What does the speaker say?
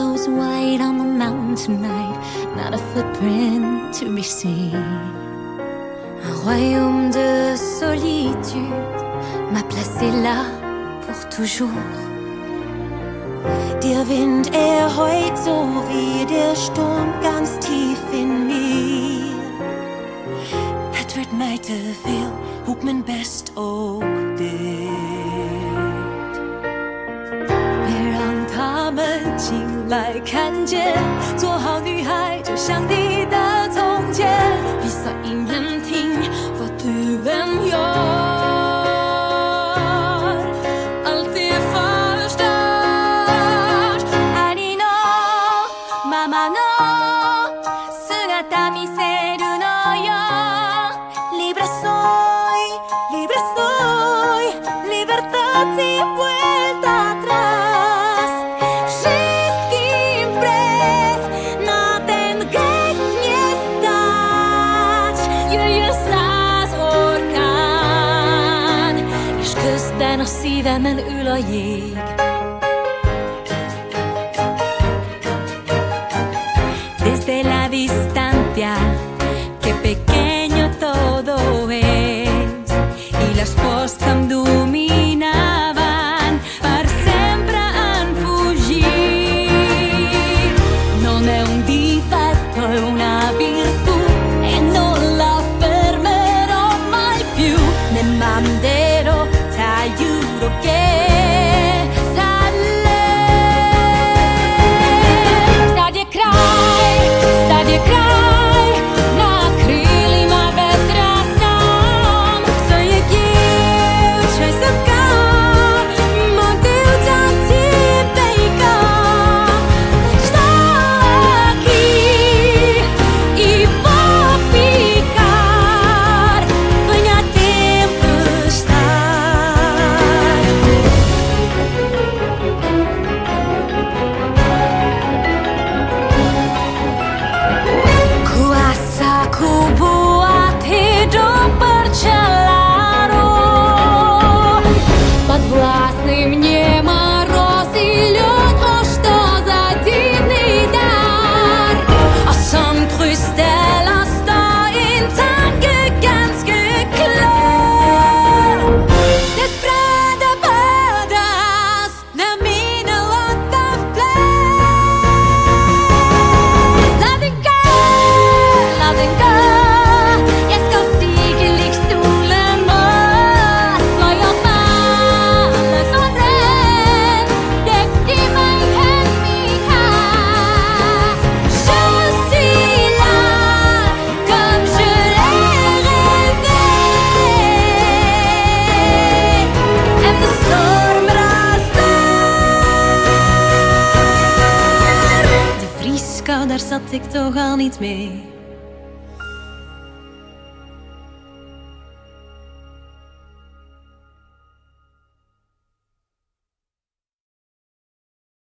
shadows white on the mountain tonight, not a footprint to be seen. Un royaume de solitude m'a placé là pour toujours. Der Wind heult so wie der Sturm ganz tief in mir. Het werd mij te veel, hoe ik mijn best ook deed. 别让他们进来看见，做好女孩就像你的从前。Visa ingenting vad du än gör, allt är förstört. Ari no mama no sugata miseru no yo. Libre soy, libertad sin vuelta atrás. Wszystkim pres na ten gest nie stać. Jöjjön száz orkán, és közben a szívemen ül a jég. Desde la distancia, qué pequeño todo es, y las voci que em dominaven per sempre han fugit. Non è un difetto, è una virtù e non la fermerò mai più. Ne manderò, t'aiuto che Sadje kraj, na krilima vetra sam. Sve je givče sem ka, motiv za tebe i ka. Šta aqui e vou ficar. Venha a tempestade. Kuasa ku buat hidup bercelana. Под властным небом мороз и лед. О, что за дивный дар! Och som krystaller står en tanke ganske klar. Dess bräda bäddas när mina låtar fläs. La den gå, jeg skal stige lik solen vår. Når jeg faller så redd, dek i meg hemmelighet. Je suis là, comme je l'ai rêvé. En de storm raste. De vrieskouder zat ik toch al niet mee.